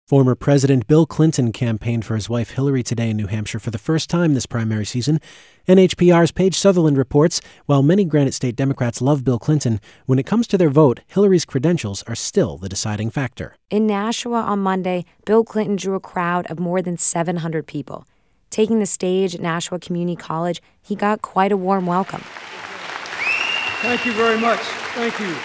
Former President Bill Clinton campaigned for his wife Hillary today in New Hampshire for the first time this primary season. NHPR's Paige Sutherland reports, while many Granite State Democrats love Bill Clinton, when it comes to their vote, Hillary's credentials are still the deciding factor. In Nashua on Monday, Bill Clinton drew a crowd of more than 700 people. Taking the stage at Nashua Community College, he got quite a warm welcome. Thank you very much. Thank you.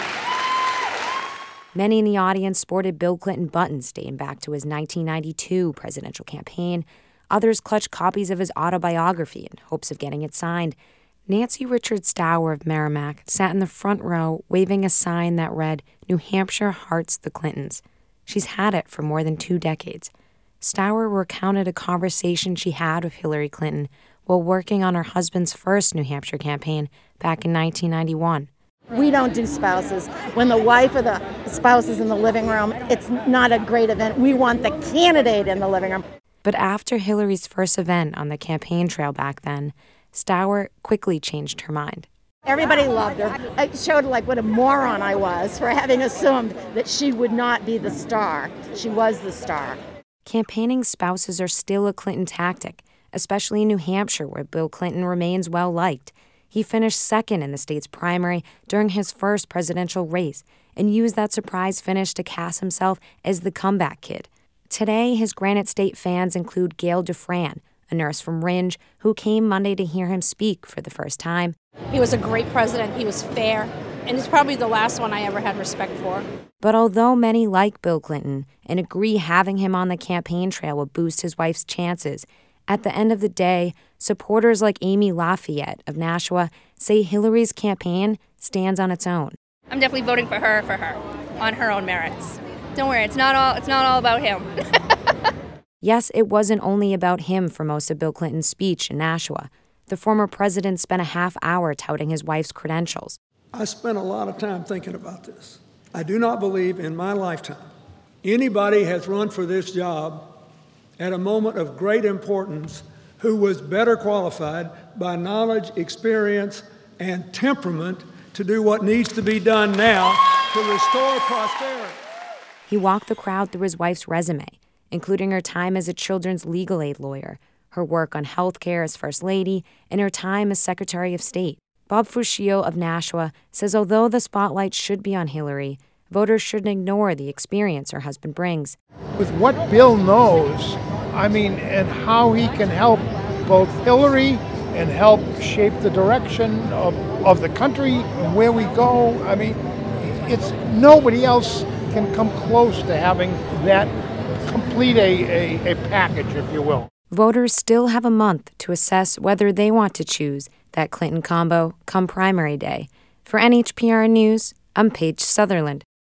Many in the audience sported Bill Clinton buttons dating back to his 1992 presidential campaign. Others clutched copies of his autobiography in hopes of getting it signed. Nancy Richard Stower of Merrimack sat in the front row waving a sign that read, "New Hampshire hearts the Clintons." She's had it for more than 2 decades. Stower recounted a conversation she had with Hillary Clinton while working on her husband's first New Hampshire campaign back in 1991. We don't do spouses. When the wife or the spouse is in the living room, it's not a great event. We want the candidate in the living room. But after Hillary's first event on the campaign trail back then, Stower quickly changed her mind. Everybody loved her. It showed what a moron I was for having assumed that she would not be the star. She was the star. Campaigning spouses are still a Clinton tactic, especially in New Hampshire, where Bill Clinton remains well-liked. He finished second in the state's primary during his first presidential race and used that surprise finish to cast himself as the comeback kid. Today, his Granite State fans include Gail Dufran, a nurse from Ringe, who came Monday to hear him speak for the first time. He was a great president. He was fair. And he's probably the last one I ever had respect for. But although many like Bill Clinton and agree having him on the campaign trail will boost his wife's chances, at the end of the day, supporters like Amy Lafayette of Nashua say Hillary's campaign stands on its own. I'm definitely voting for her, on her own merits. Don't worry, it's not all about him. Yes, it wasn't only about him for most of Bill Clinton's speech in Nashua. The former president spent a half hour touting his wife's credentials. I spent a lot of time thinking about this. I do not believe in my lifetime anybody has run for this job at a moment of great importance who was better qualified by knowledge, experience, and temperament to do what needs to be done now to restore prosperity. He walked the crowd through his wife's resume, including her time as a children's legal aid lawyer, her work on health care as First Lady, and her time as Secretary of State. Bob Fuscio of Nashua says although the spotlight should be on Hillary, voters shouldn't ignore the experience her husband brings. With what Bill knows, and how he can help both Hillary and help shape the direction of the country and where we go. It's nobody else can come close to having that complete a package, if you will. Voters still have a month to assess whether they want to choose that Clinton combo come primary day. For NHPR News, I'm Paige Sutherland.